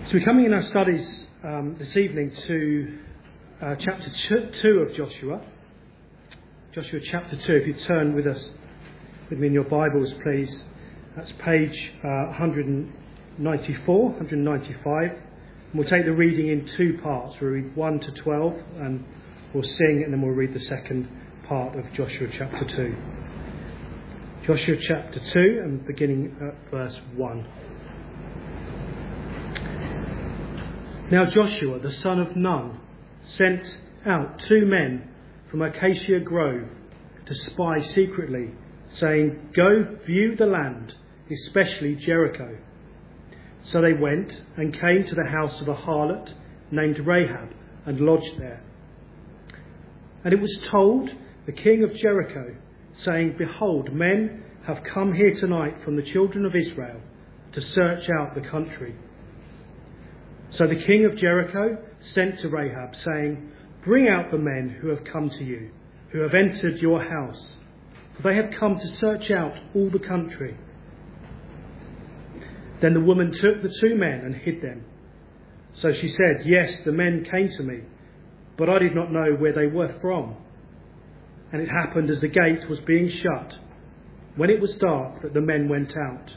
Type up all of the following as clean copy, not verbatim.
So we're coming in our studies this evening to chapter 2 of Joshua. Joshua chapter 2. If you turn with me in your Bibles, please. That's page 194, 195. And we'll take the reading in two parts. We'll read 1 to 12 and we'll sing, and then we'll read the second part of Joshua chapter 2. Joshua chapter 2 and beginning at verse 1. Now Joshua, the son of Nun, sent out 2 men from Acacia Grove to spy secretly, saying, "Go view the land, especially Jericho." So they went and came to the house of a harlot named Rahab and lodged there. And it was told the king of Jericho, saying, "Behold, men have come here tonight from the children of Israel to search out the country." So the king of Jericho sent to Rahab, saying, "Bring out the men who have come to you, who have entered your house, for they have come to search out all the country." Then the woman took the 2 men and hid them. So she said, "Yes, the men came to me, but I did not know where they were from." And it happened as the gate was being shut, when it was dark, that the men went out.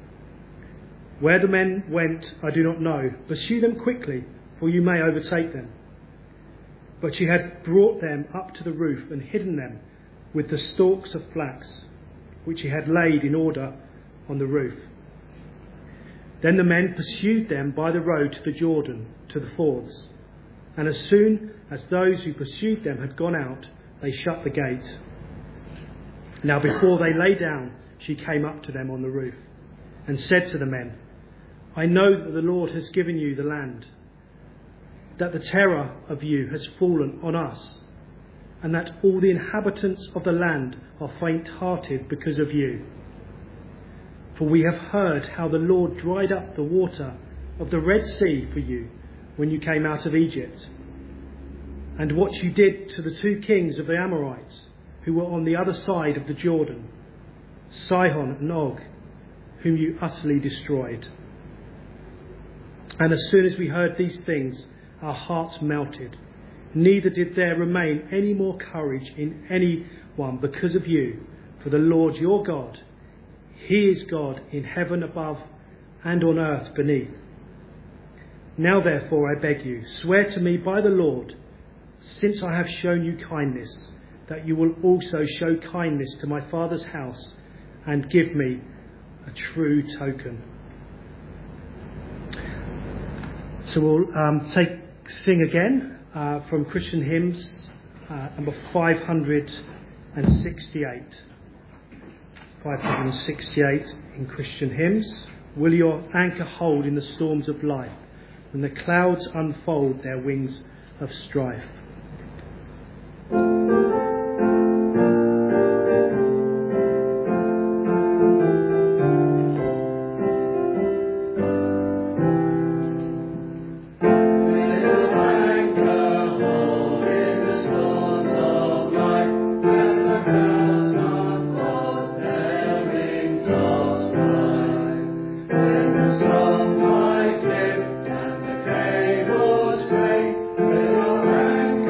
Where the men went, I do not know. Pursue them quickly, for you may overtake them. But she had brought them up to the roof and hidden them with the stalks of flax, which she had laid in order on the roof. Then the men pursued them by the road to the Jordan, to the fords. And as soon as those who pursued them had gone out, they shut the gate. Now before they lay down, she came up to them on the roof and said to the men, "I know that the Lord has given you the land, that the terror of you has fallen on us, and that all the inhabitants of the land are faint-hearted because of you. For we have heard how the Lord dried up the water of the Red Sea for you when you came out of Egypt, and what you did to the 2 kings of the Amorites who were on the other side of the Jordan, Sihon and Og, whom you utterly destroyed. And as soon as we heard these things, our hearts melted. Neither did there remain any more courage in anyone because of you. For the Lord your God, He is God in heaven above and on earth beneath. Now therefore I beg you, swear to me by the Lord, since I have shown you kindness, that you will also show kindness to my father's house and give me a true token." So we'll sing again from Christian Hymns number 568. 568 in Christian Hymns. "Will your anchor hold in the storms of life, when the clouds unfold their wings of strife?" Strong tides lift and the cables break,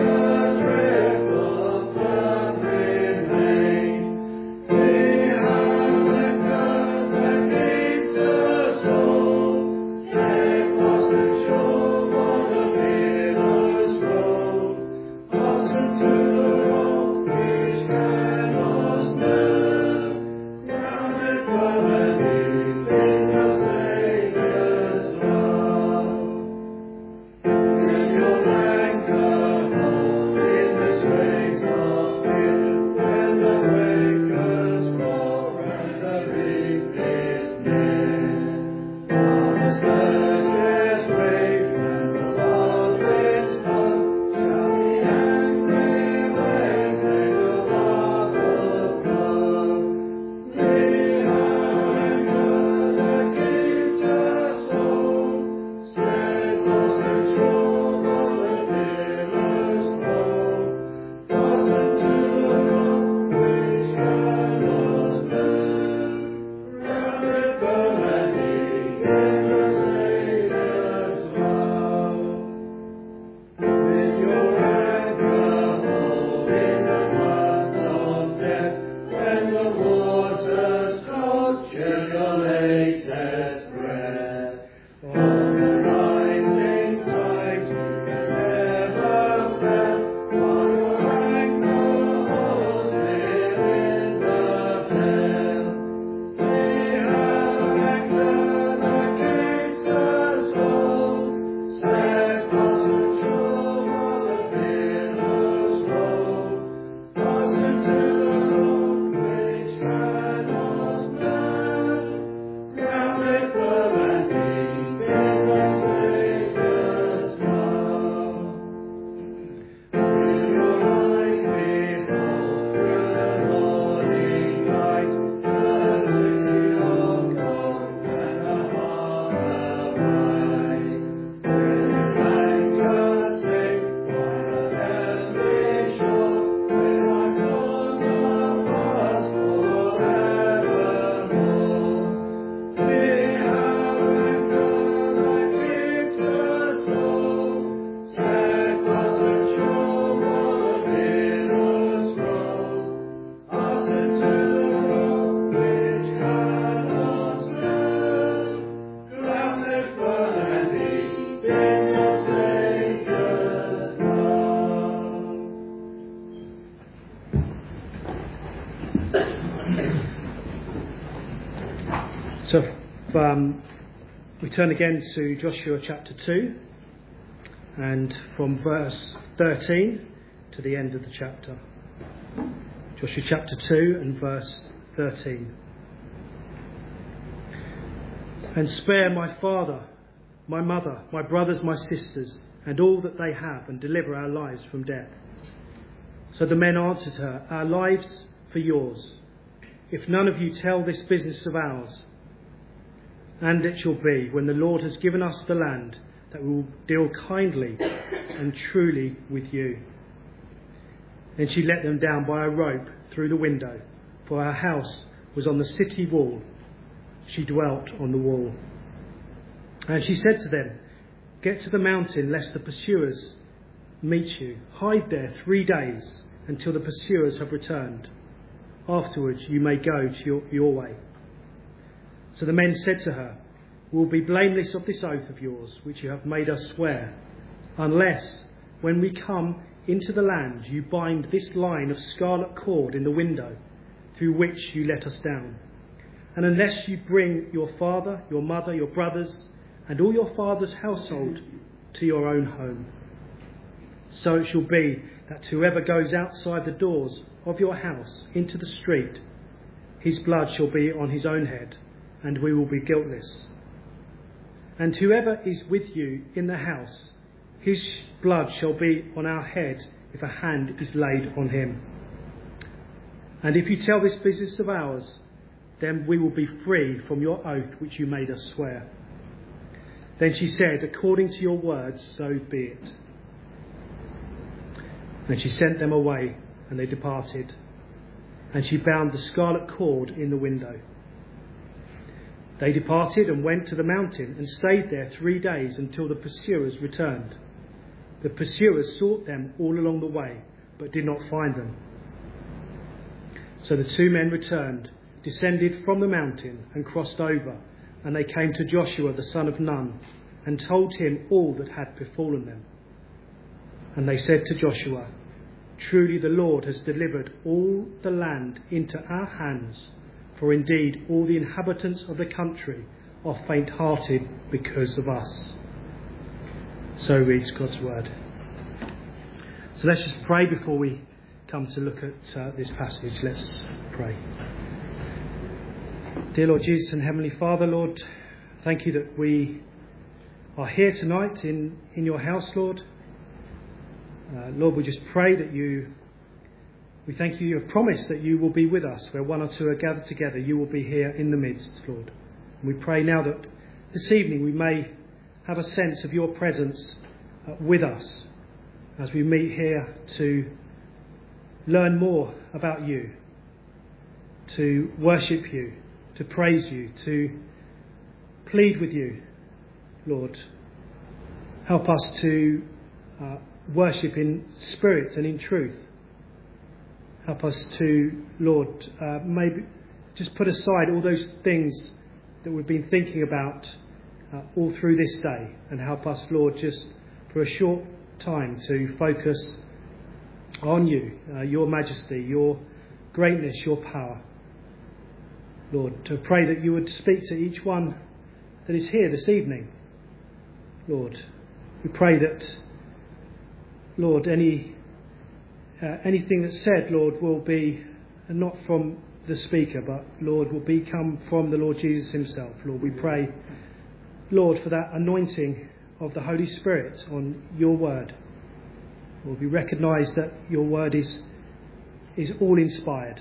we turn again to Joshua chapter 2, and from verse 13 to the end of the chapter. Joshua chapter 2 and verse 13. And spare my father, my mother, my brothers, my sisters, and all that they have, and deliver our lives from death. So the men answered her, our lives for yours, if none of you tell this business of ours. And it shall be, when the Lord has given us the land, that we will deal kindly and truly with you. Then she let them down by a rope through the window, for her house was on the city wall. She dwelt on the wall. And she said to them, get to the mountain, lest the pursuers meet you. Hide there 3 days, until the pursuers have returned. Afterwards you may go to your way. So the men said to her, we will be blameless of this oath of yours, which you have made us swear, unless, when we come into the land, you bind this line of scarlet cord in the window, through which you let us down. And unless you bring your father, your mother, your brothers, and all your father's household to your own home. So it shall be that whoever goes outside the doors of your house into the street, his blood shall be on his own head, and we will be guiltless. And whoever is with you in the house, his blood shall be on our head if a hand is laid on him. And if you tell this business of ours, then we will be free from your oath which you made us swear. Then she said, according to your words, so be it. Then she sent them away, and they departed. And she bound the scarlet cord in the window. They departed and went to the mountain and stayed there 3 days until the pursuers returned. The pursuers sought them all along the way, but did not find them. So the 2 men returned, descended from the mountain and crossed over, and they came to Joshua the son of Nun and told him all that had befallen them. And they said to Joshua, truly the Lord has delivered all the land into our hands, for indeed all the inhabitants of the country are faint-hearted because of us. So reads God's word. So let's just pray before we come to look at this passage. Let's pray. Dear Lord Jesus and Heavenly Father, Lord, thank you that we are here tonight in your house, Lord. Lord, we just pray that we thank you have promised that you will be with us. Where 1 or 2 are gathered together, you will be here in the midst, Lord. And we pray now that this evening we may have a sense of your presence with us as we meet here to learn more about you, to worship you, to praise you, to plead with you, Lord. Help us to worship in spirit and in truth. Help us to, Lord, maybe just put aside all those things that we've been thinking about all through this day, and help us, Lord, just for a short time to focus on you, your majesty, your greatness, your power. Lord, to pray that you would speak to each one that is here this evening. Lord, we pray that, Lord, anything that's said, Lord, will be not from the speaker, but, Lord, will come from the Lord Jesus himself. Lord, we pray, Lord, for that anointing of the Holy Spirit on your word. Lord, we recognise that your word is all inspired.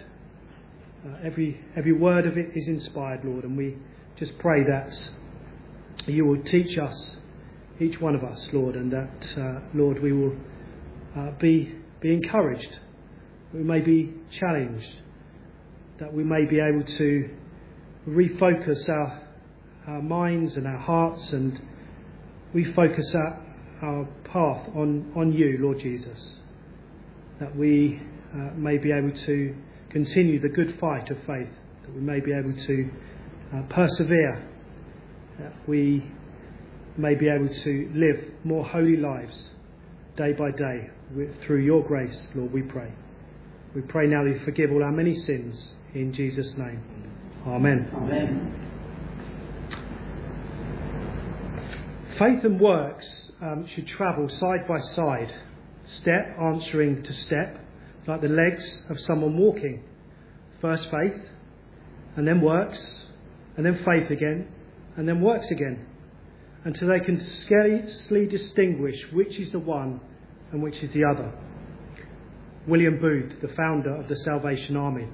Every word of it is inspired, Lord, and we just pray that you will teach us, each one of us, Lord, and that, Lord, we will be encouraged, we may be challenged, that we may be able to refocus our minds and our hearts and refocus our path on you, Lord Jesus, that we may be able to continue the good fight of faith, that we may be able to persevere, that we may be able to live more holy lives day by day through your grace, Lord, we pray. We pray now that you forgive all our many sins in Jesus' name. Amen. Amen. Faith and works should travel side by side, step answering to step, like the legs of someone walking. First faith, and then works, and then faith again, and then works again, until they can scarcely distinguish which is the one and which is the other. William Booth, the founder of the Salvation Army.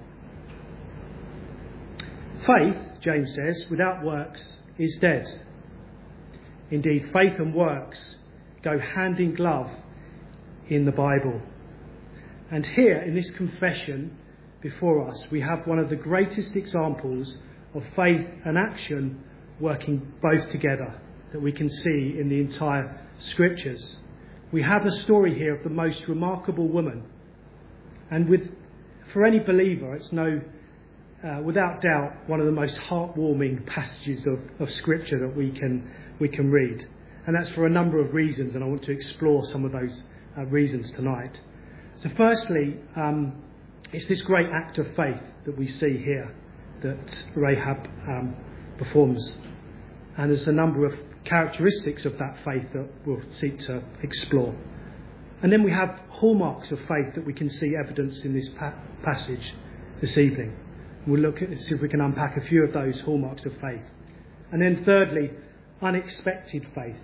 Faith, James says, without works is dead. Indeed, faith and works go hand in glove in the Bible. And here, in this confession before us, we have one of the greatest examples of faith and action working both together that we can see in the entire Scriptures. We have a story here of the most remarkable woman. And for any believer, it's without doubt, one of the most heartwarming passages of Scripture that we can read. And that's for a number of reasons, and I want to explore some of those reasons tonight. So firstly, it's this great act of faith that we see here that Rahab performs. And there's a number of characteristics of that faith that we'll seek to explore. And then we have hallmarks of faith that we can see evidence in this passage this evening. We'll look at see if we can unpack a few of those hallmarks of faith. And then thirdly, unexpected faith.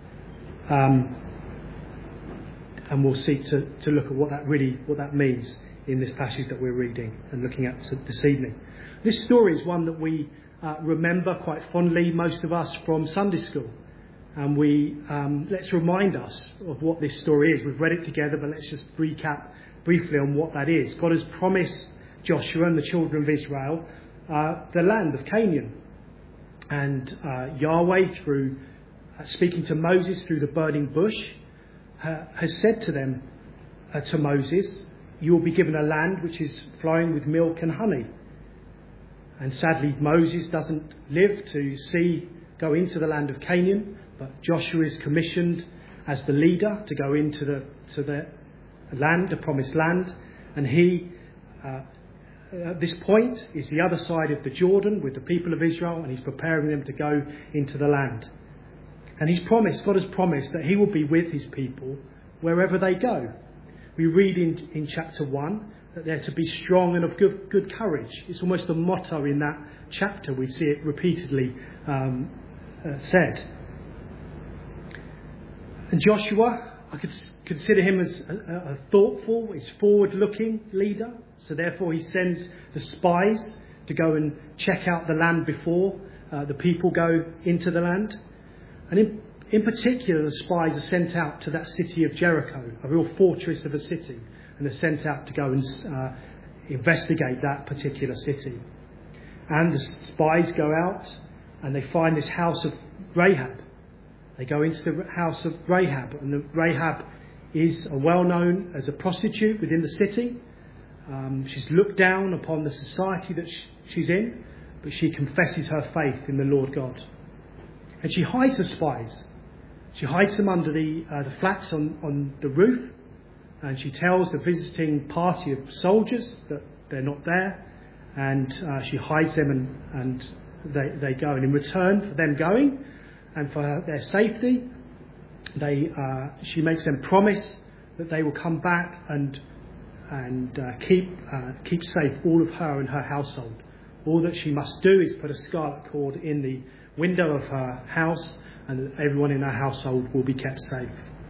And we'll seek to look at what that means in this passage that we're reading and looking at this evening. This story is one that we remember quite fondly, most of us, from Sunday school. And let's remind us of what this story is. We've read it together, but let's just recap briefly on what that is. God has promised Joshua and the children of Israel the land of Canaan. And Yahweh, through speaking to Moses through the burning bush, has said to them, to Moses, you will be given a land which is flowing with milk and honey. And sadly, Moses doesn't live to go into the land of Canaan, but Joshua is commissioned as the leader to go into the land, the promised land. And he, at this point, is the other side of the Jordan with the people of Israel, and he's preparing them to go into the land. And God has promised that he will be with his people wherever they go. We read in chapter 1 that they're to be strong and of good courage. It's almost a motto in that chapter. We see it repeatedly said. And Joshua, I could consider him as a thoughtful, he's forward-looking leader. So therefore he sends the spies to go and check out the land before the people go into the land. And in particular, the spies are sent out to that city of Jericho, a real fortress of a city. And they're sent out to go and investigate that particular city. And the spies go out and they find this house of Rahab. They go into the house of Rahab. And Rahab is well-known as a prostitute within the city. She's looked down upon the society that she's in, but she confesses her faith in the Lord God. And she hides the spies. She hides them under the flax on the roof. And she tells the visiting party of soldiers that they're not there. And she hides them and they go. And in return for them going and for their safety, she makes them promise that they will come back and keep safe all of her and her household. All that she must do is put a scarlet cord in the window of her house, and everyone in her household will be kept safe.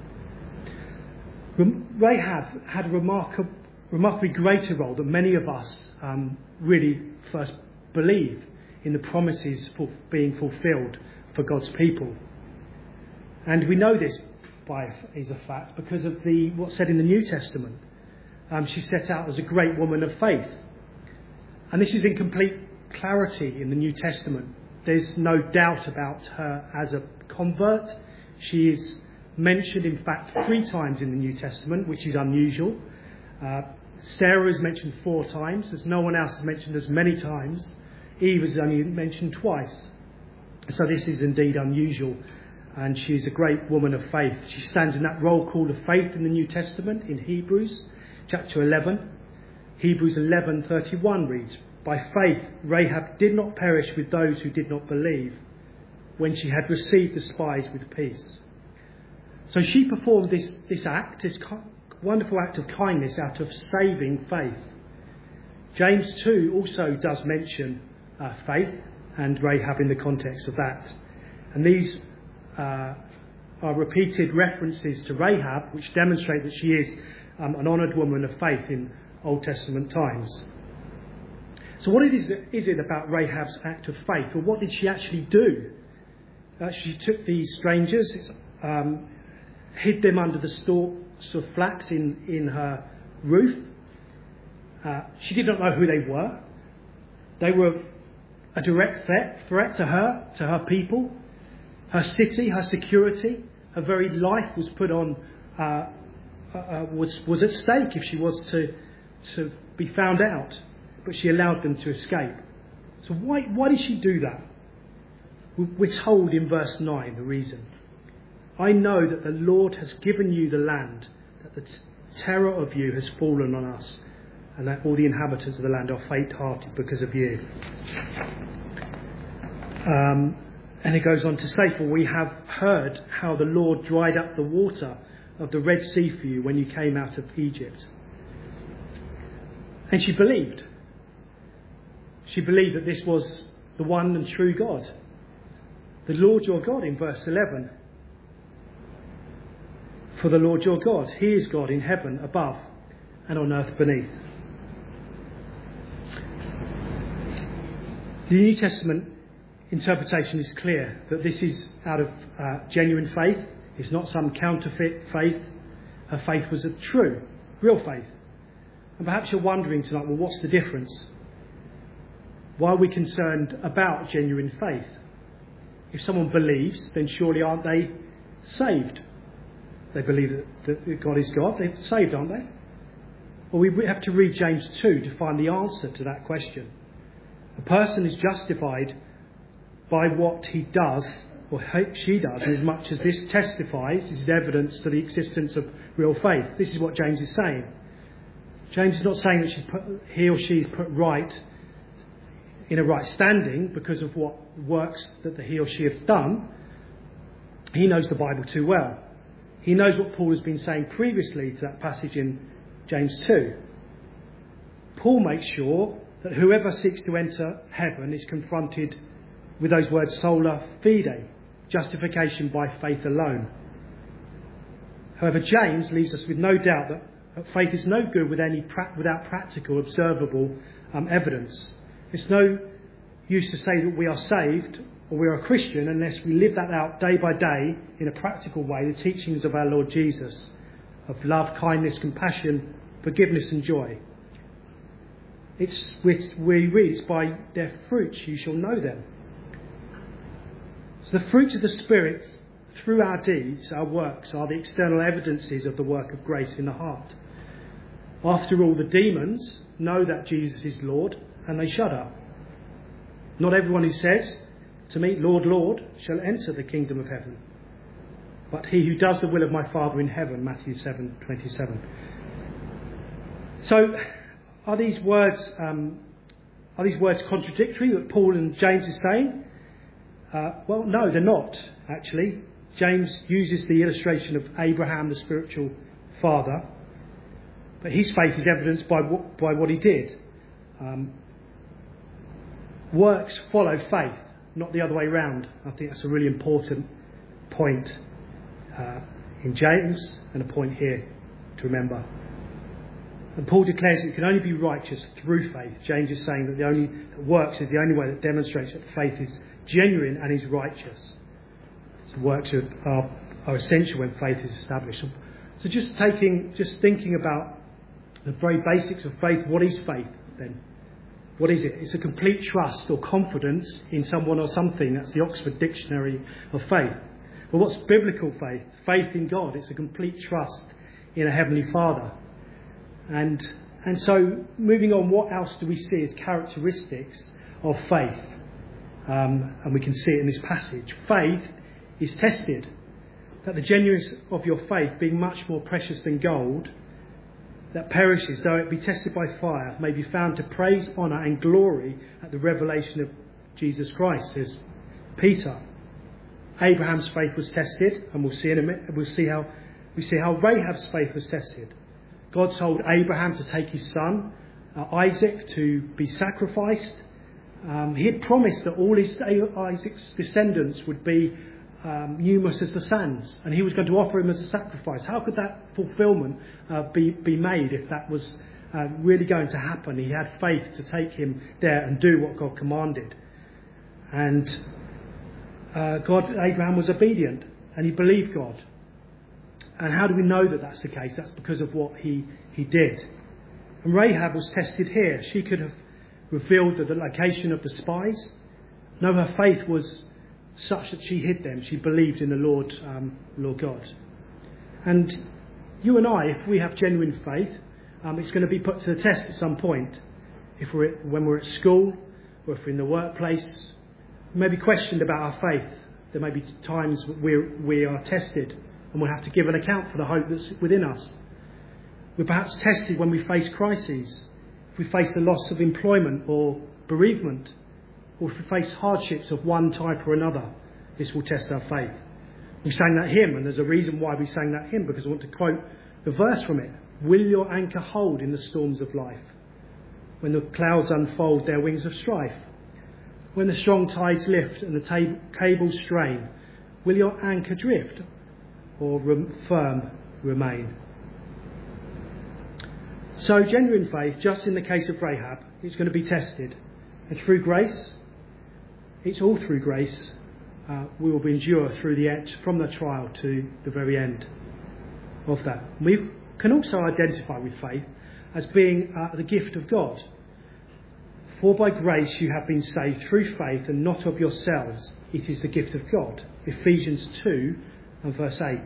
Rahab had a remarkably greater role than many of us really first believe in the promises being fulfilled for God's people. And we know this is a fact because of what's said in the New Testament. She's set out as a great woman of faith. And this is in complete clarity in the New Testament. There's no doubt about her as a convert. She is mentioned, in fact, 3 times in the New Testament, which is unusual. Sarah is mentioned 4 times. There's no one else mentioned as many times. Eve is only mentioned twice. So this is indeed unusual. And she's a great woman of faith. She stands in that roll call of faith in the New Testament in Hebrews chapter 11. Hebrews 11:31 reads, by faith Rahab did not perish with those who did not believe, when she had received the spies with peace. So she performed this act, this wonderful act of kindness out of saving faith. James 2 also does mention faith and Rahab in the context of that. And these are repeated references to Rahab, which demonstrate that she is an honoured woman of faith in Old Testament times. So what is it about Rahab's act of faith? Or what did she actually do? She took these strangers, hid them under the stalks of flax in her roof. She did not know who they were. They were a direct threat to her people, her city, her security. Her very life was put on, was at stake if she was to be found out. But she allowed them to escape. So why did she do that? We're told in verse 9 the reason. I know that the Lord has given you the land, that the terror of you has fallen on us, and that all the inhabitants of the land are faint-hearted because of you. And it goes on to say, for we have heard how the Lord dried up the water of the Red Sea for you when you came out of Egypt. And she believed. She believed that this was the one and true God. The Lord your God in verse 11. For the Lord your God, he is God in heaven above and on earth beneath. The New Testament interpretation is clear that this is out of genuine faith. It's not some counterfeit faith. Her faith was a true, real faith. And perhaps you're wondering tonight, well, what's the difference? Why are we concerned about genuine faith? If someone believes, then surely aren't they saved? They believe that God is God. They're saved, aren't they? Well, we have to read James 2 to find the answer to that question. A person is justified by what he does, or she does, as much as this testifies, this is evidence to the existence of real faith. This is what James is saying. James is not saying that he or she is put right in a right standing because of what works that he or she has done. He knows the Bible too well. He knows what Paul has been saying previously to that passage in James 2. Paul makes sure that whoever seeks to enter heaven is confronted with those words sola fide, justification by faith alone. However, James leaves us with no doubt that faith is no good without practical, observable evidence. It's no use to say that we are saved or we are a Christian unless we live that out day by day in a practical way, the teachings of our Lord Jesus, of love, kindness, compassion, forgiveness and joy. We read, it's by their fruits you shall know them. So the fruits of the Spirit through our deeds, our works, are the external evidences of the work of grace in the heart. After all, the demons know that Jesus is Lord, and they shut up. Not everyone who says to me, Lord, Lord, shall enter the kingdom of heaven, but he who does the will of my Father in heaven, Matthew 7:27. So, are these words contradictory that Paul and James is saying? Well, no, they're not, actually. James uses the illustration of Abraham, the spiritual father, but his faith is evidenced by what he did. Works follow faith, not the other way round. I think that's a really important point in James and a point here to remember. And Paul declares that you can only be righteous through faith. James is saying that works is the only way that demonstrates that faith is genuine and is righteous. So works are essential when faith is established. So just thinking about the very basics of faith. What is faith then? What is it? It's a complete trust or confidence in someone or something. That's the Oxford Dictionary of faith. But what's biblical faith? Faith in God. It's a complete trust in a Heavenly Father. And so, moving on, what else do we see as characteristics of faith? And we can see it in this passage. Faith is tested. That the genuineness of your faith, being much more precious than gold, that perishes, though it be tested by fire, may be found to praise, honour and glory at the revelation of Jesus Christ, says Peter. Abraham's faith was tested, and we'll see in a minute. We'll see how Rahab's faith was tested. God told Abraham to take his son Isaac to be sacrificed. He had promised that all Isaac's descendants would be numerous as the sands, and he was going to offer him as a sacrifice. How could that fulfillment be made if that was really going to happen? He had faith to take him there and do what God commanded. And Abraham was obedient, and he believed God. And how do we know that that's the case? That's because of what he did. And Rahab was tested here. She could have revealed the location of the spies. No, her faith was such that she hid them. She believed in the Lord God. And you and I, if we have genuine faith, it's going to be put to the test at some point. When we're at school, or if we're in the workplace, we may be questioned about our faith. There may be times we are tested, and we'll have to give an account for the hope that's within us. We're perhaps tested when we face crises, if we face the loss of employment or bereavement, or if we face hardships of one type or another. This will test our faith. We sang that hymn, and there's a reason why we sang that hymn, because I want to quote the verse from it. Will your anchor hold in the storms of life, when the clouds unfold their wings of strife? When the strong tides lift and the cables strain, will your anchor drift or firm remain? So genuine faith, just in the case of Rahab, is going to be tested. And through grace, it's all through grace, we will endure from the trial to the very end of that. We can also identify with faith as being the gift of God. For by grace you have been saved through faith, and not of yourselves. It is the gift of God. Ephesians 2 and verse 8.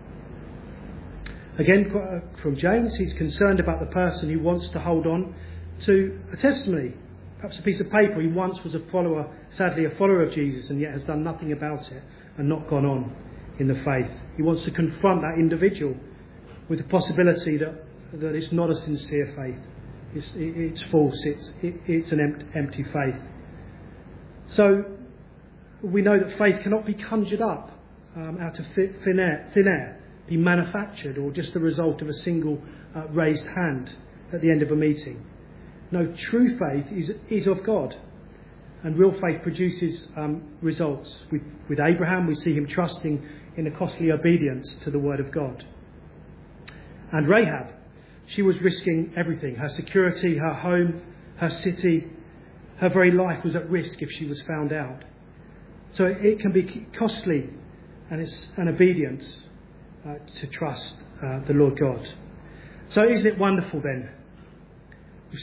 Again, from James, he's concerned about the person who wants to hold on to a testimony, perhaps a piece of paper. He once was sadly a follower of Jesus, and yet has done nothing about it and not gone on in the faith. He wants to confront that individual with the possibility that it's not a sincere faith. It's false. It's an empty faith. So we know that faith cannot be conjured up out of thin air, be manufactured, or just the result of a single raised hand at the end of a meeting. No, true faith is of God, and real faith produces results. With Abraham, we see him trusting in a costly obedience to the word of God. And Rahab, she was risking everything. Her security, her home, her city, her very life was at risk if she was found out. So it can be costly, and it's an obedience to trust the Lord God. So isn't it wonderful then? We've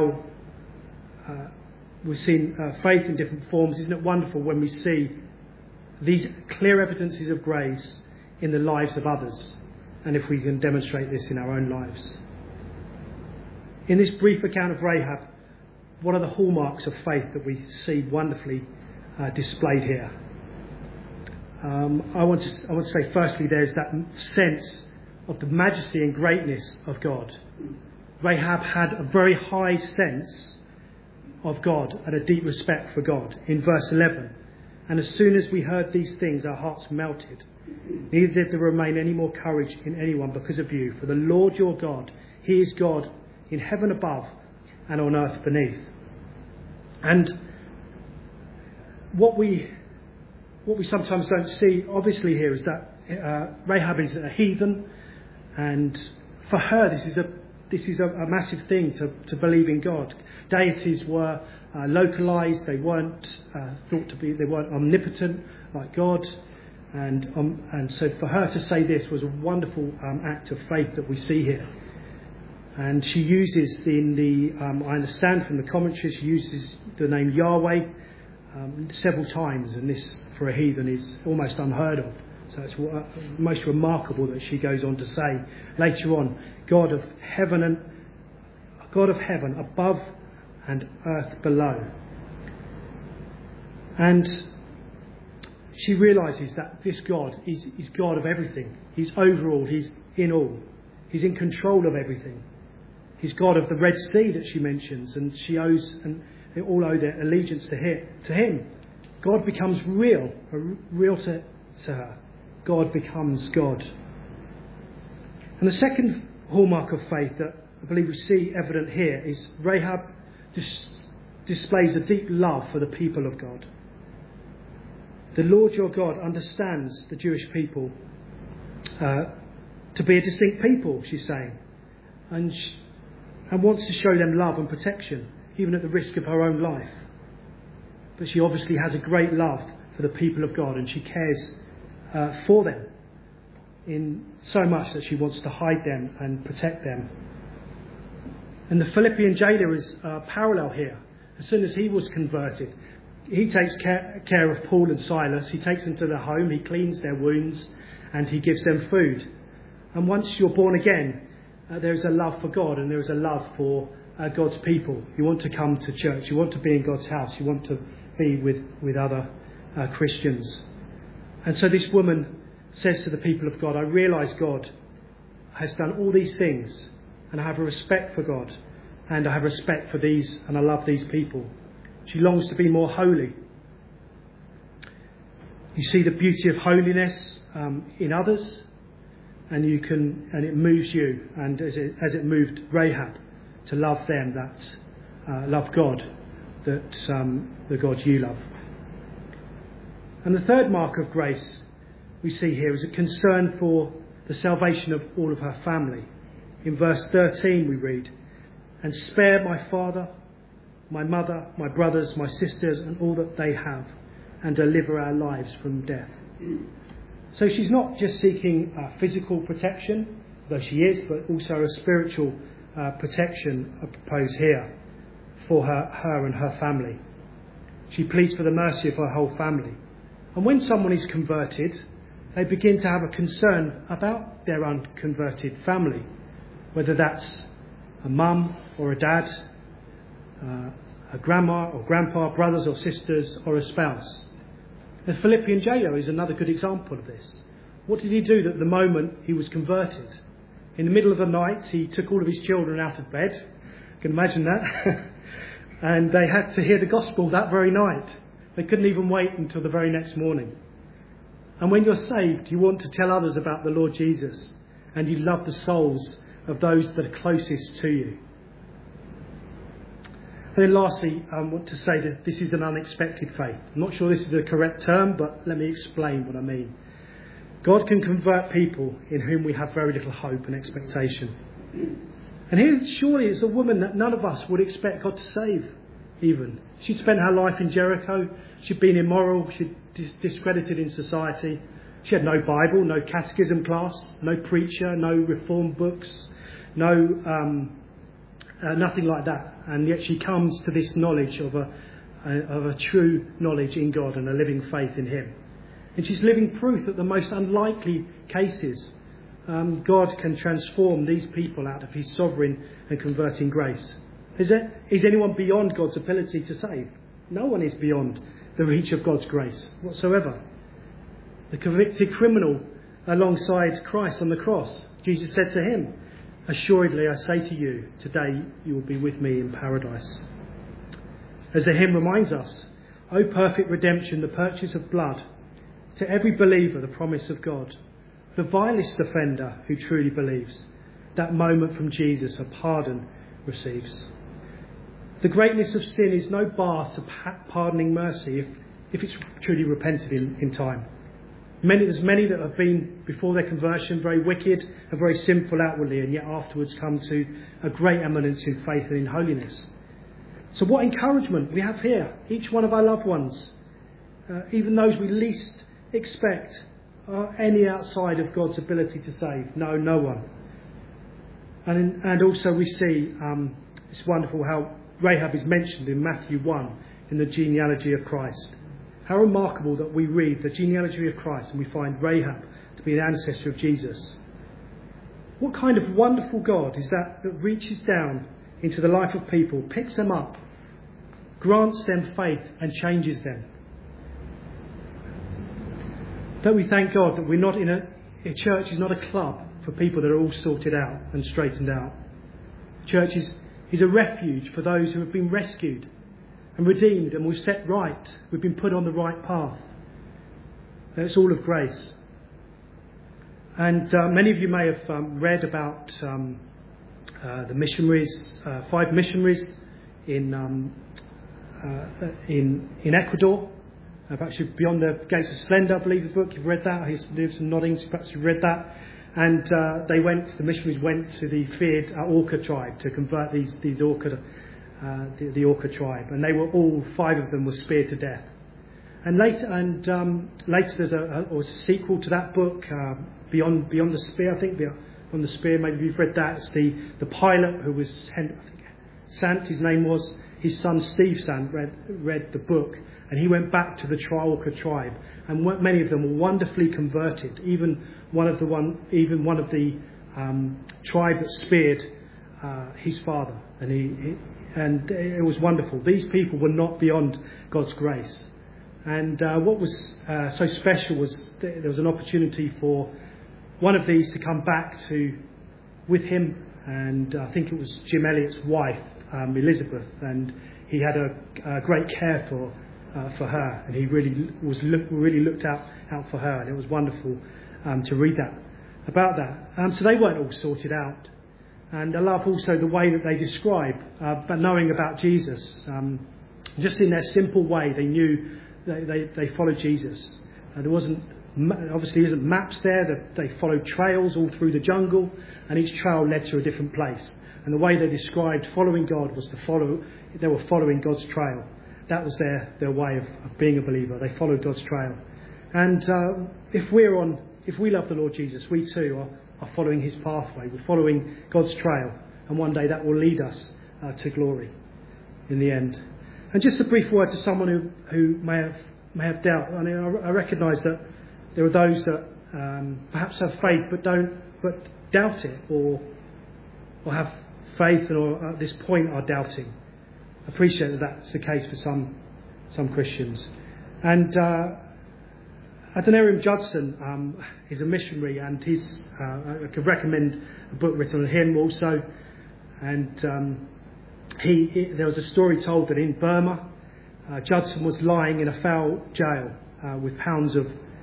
seen faith in different forms. Isn't it wonderful when we see these clear evidences of grace in the lives of others, and if we can demonstrate this in our own lives? In this brief account of Rahab, what are the hallmarks of faith that we see wonderfully displayed here? I want to say firstly, there's that sense of the majesty and greatness of God. Rahab had a very high sense of God and a deep respect for God. In verse 11, and as soon as we heard these things, our hearts melted. Neither did there remain any more courage in anyone because of you. For the Lord your God, he is God in heaven above and on earth beneath. And what we sometimes don't see, obviously, here is that Rahab is a heathen, and for her this is a massive thing to believe in God. Deities were localized; they weren't they weren't omnipotent like God, and so for her to say this was a wonderful act of faith that we see here. And she uses I understand from the commentary, she uses the name Yahweh several times, and this for a heathen is almost unheard of. So it's most remarkable that she goes on to say later on, God of heaven above and earth below. And she realises that this God is God of everything. He's over all. He's in all. He's in control of everything. He's God of the Red Sea that she mentions, and she owes, and they all owe their allegiance to him. God becomes real to to her. God becomes God. And the second hallmark of faith that I believe we see evident here is Rahab displays a deep love for the people of God. The Lord your God understands the Jewish people to be a distinct people, she's saying, and wants to show them love and protection, even at the risk of her own life. But she obviously has a great love for the people of God, and she cares for them in so much that she wants to hide them and protect them. And the Philippian jailer is parallel here. As soon as he was converted, he takes care of Paul and Silas. He takes them to their home, he cleans their wounds, and he gives them food. And once you're born again, there is a love for God, and there is a love for God's people. You want to come to church, you want to be in God's house, you want to be with other Christians. And so this woman says to the people of God, I realise God has done all these things, and I have a respect for God, and I have respect for these, and I love these people. She longs to be more holy. You see the beauty of holiness in others, and it moves you, and as it moved Rahab to love them that love God, the God you love. And the third mark of grace we see here is a concern for the salvation of all of her family. In verse 13 we read, and spare my father, my mother, my brothers, my sisters, and all that they have, and deliver our lives from death. So she's not just seeking physical protection, though she is, but also a spiritual protection, I propose here, for her and her family. She pleads for the mercy of her whole family. And when someone is converted, they begin to have a concern about their unconverted family, whether that's a mum or a dad, a grandma or grandpa, brothers or sisters, or a spouse. The Philippian jailer is another good example of this. What did he do at the moment he was converted? In the middle of the night, he took all of his children out of bed. You can imagine that. And they had to hear the gospel that very night. They couldn't even wait until the very next morning. And when you're saved, you want to tell others about the Lord Jesus, and you love the souls of those that are closest to you. And then lastly, I want to say that this is an unexpected faith. I'm not sure this is the correct term, but let me explain what I mean. God can convert people in whom we have very little hope and expectation. And here, surely, it's a woman that none of us would expect God to save, even. She'd spent her life in Jericho. She'd been immoral. She'd discredited in society. She had no Bible, no catechism class, no preacher, no reform books, nothing like that. And yet she comes to this knowledge of a true knowledge in God and a living faith in Him. And she's living proof that the most unlikely cases, God can transform these people out of His sovereign and converting grace. Is anyone beyond God's ability to save? No one is beyond the reach of God's grace whatsoever. The convicted criminal alongside Christ on the cross, Jesus said to him, assuredly I say to you, today you will be with me in paradise. As the hymn reminds us, O perfect redemption, the purchase of blood, to every believer the promise of God, the vilest offender who truly believes, that moment from Jesus a pardon receives. The greatness of sin is no bar to pardoning mercy if it's truly repented in time. There's many that have been, before their conversion, very wicked and very sinful outwardly, and yet afterwards come to a great eminence in faith and in holiness. So what encouragement we have here. Each one of our loved ones, even those we least expect, are any outside of God's ability to save. No one. And also we see, it's wonderful how Rahab is mentioned in Matthew 1 in the genealogy of Christ. How remarkable that we read the genealogy of Christ and we find Rahab to be an ancestor of Jesus. What kind of wonderful God is that reaches down into the life of people, picks them up, grants them faith and changes them? Don't we thank God that we're not in a church is not a club for people that are all sorted out and straightened out. Church is a refuge for those who have been rescued and redeemed, and we've set right. We've been put on the right path. It's all of grace. And many of you may have read about the missionaries, 5 missionaries in Ecuador. Perhaps you're Beyond the Gates of Splendor, I believe the book. You've read that. There's some noddings. Perhaps you've read that. And the missionaries went to the feared Orca tribe to convert these Orca, the Orca tribe. And they were all 5 of them were speared to death. And later there's a sequel to that book, Beyond the Spear, I think. Beyond the Spear, maybe you've read that. It's the pilot who was, Sant, his name was. His son Steve Sant read the book, and he went back to the Orca tribe, and many of them were wonderfully converted. Even one of the tribe that speared his father, and it was wonderful. These people were not beyond God's grace, and what was so special was there was an opportunity for one of these to come back with him, and I think it was Jim Elliott's wife, Elizabeth, and he had a great care for her, and he really looked out for her, and it was wonderful to read about that. So they weren't all sorted out, and I love also the way that they describe, but knowing about Jesus, just in their simple way, they knew they followed Jesus. There obviously isn't maps there. That they followed trails all through the jungle, and each trail led to a different place. And the way they described following God was they were following God's trail. That was their way of being a believer. They followed God's trail. And if we love the Lord Jesus, we too are following his pathway. We're following God's trail. And one day that will lead us to glory in the end. And just a brief word to someone who may have doubt. I mean, I recognise that there are those that perhaps have faith but doubt it, or have faith and at this point are doubting. I appreciate that that's the case for some Christians. And Adoniram Judson is a missionary, and I could recommend a book written on him also. And there was a story told that in Burma, Judson was lying in a foul jail with pounds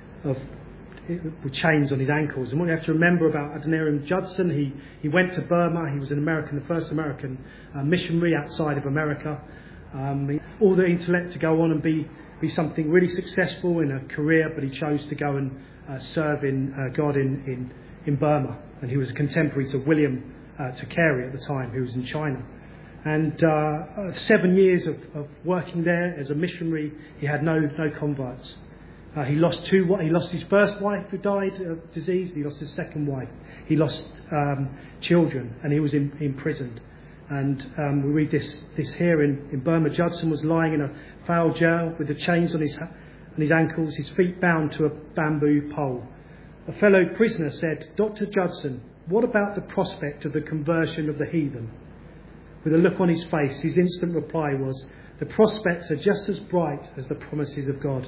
with chains on his ankles. And what you have to remember about Adoniram Judson, he went to Burma. He was the first American missionary outside of America. All the intellect to go on and be something really successful in a career, but he chose to go and serve in God in Burma. And he was a contemporary to William to Carey at the time, who was in China. And 7 years of working there as a missionary, he had no converts. He lost his first wife, who died of disease. He lost his second wife. He lost children, and he was imprisoned. And we read this here in Burma. Judson was lying in a foul jail with the chains on his ankles, his feet bound to a bamboo pole. A fellow prisoner said, "Dr. Judson, what about the prospect of the conversion of the heathen?" With a look on his face, his instant reply was, "The prospects are just as bright as the promises of God."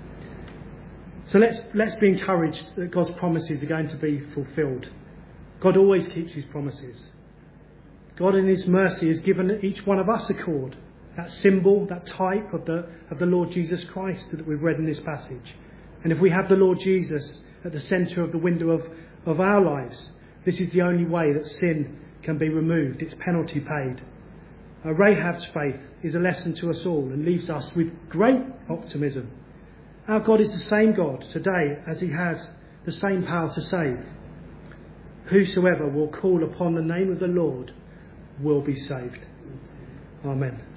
So let's be encouraged that God's promises are going to be fulfilled. God always keeps his promises. God in his mercy has given each one of us a cord, that symbol, that type of the Lord Jesus Christ that we've read in this passage. And if we have the Lord Jesus at the centre of the window of our lives, this is the only way that sin can be removed, its penalty paid. Rahab's faith is a lesson to us all and leaves us with great optimism. Our God is the same God today as he has the same power to save. Whosoever will call upon the name of the Lord will be saved. Amen.